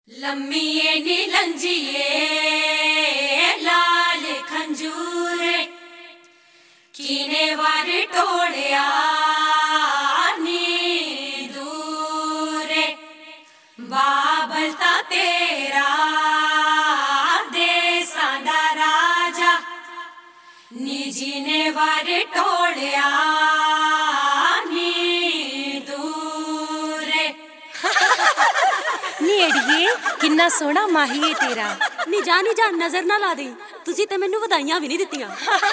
लम्मीए नीलंजिए लाल खंजूरे कीने वार टोड़िया नी दूरे बाबलता तेरा देसां दा राजा निजी ने वार टोड़िया नी अड़िए किन्ना सोहना माही है तेरा। नी जा नजर ना ला दे, तुसी ते मैनू वधाइयां भी नहीं दित्तियां।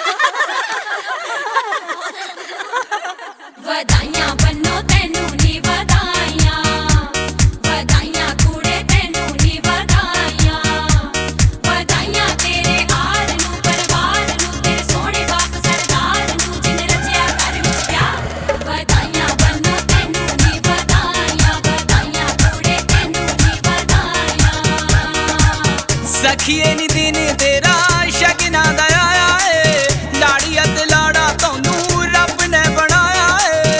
वधाइयां बन्नो तेनू नी वधाइयां, वधाइयां कुड़े तेनू नी वधाइयां, वधाइयां तेरे आल नू परिवार नू तेरे सोहणे बाप सरदार नू जिन रचिया घर विच प्यार। वधाइयां बन्नो तेनू नी वधाइयां, वधाइयां कुड़े तेनू नी वधाइयां। सखिए नी दिन तेरा शगना दा आया है, लाड़िया ते लाड़ा तोनू रब ने बनाया है।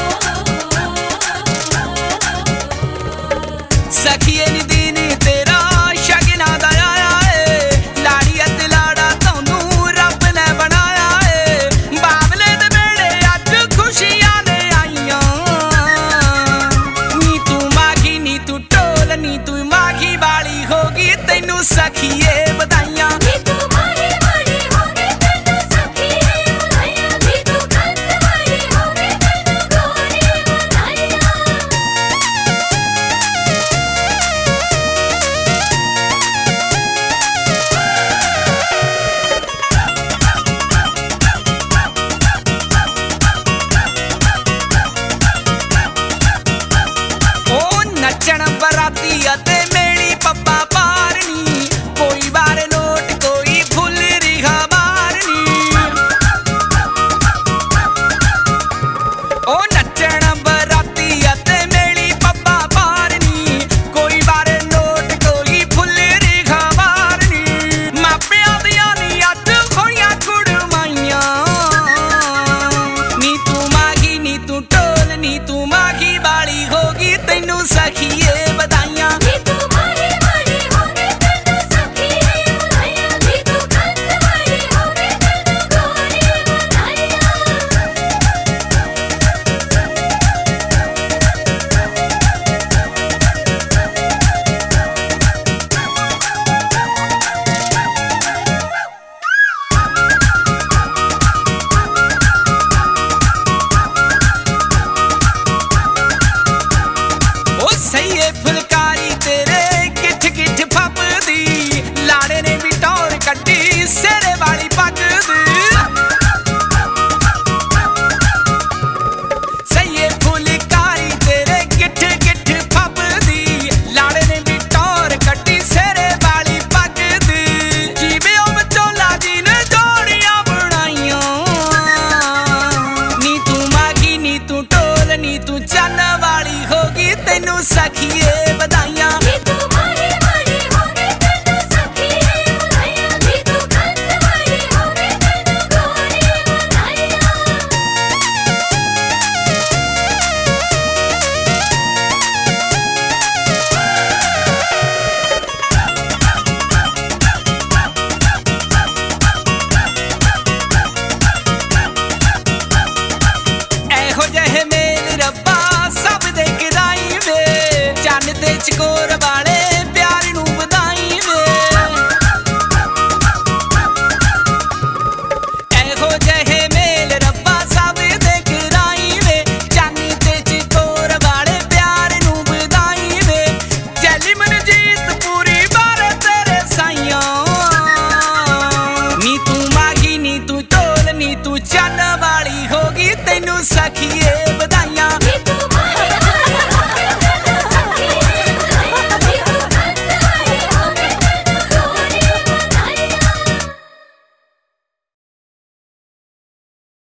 सखिए नी दिन तेरा शगना दा आया है, लाड़िया ते लाड़ा तोनू रब ने बनाया है। बाबले दे बेड़े अज खुशियां ने आईयां, नी तू माघी नी तू ढोल नी तू माघी वाली होगी, तैनू सखिए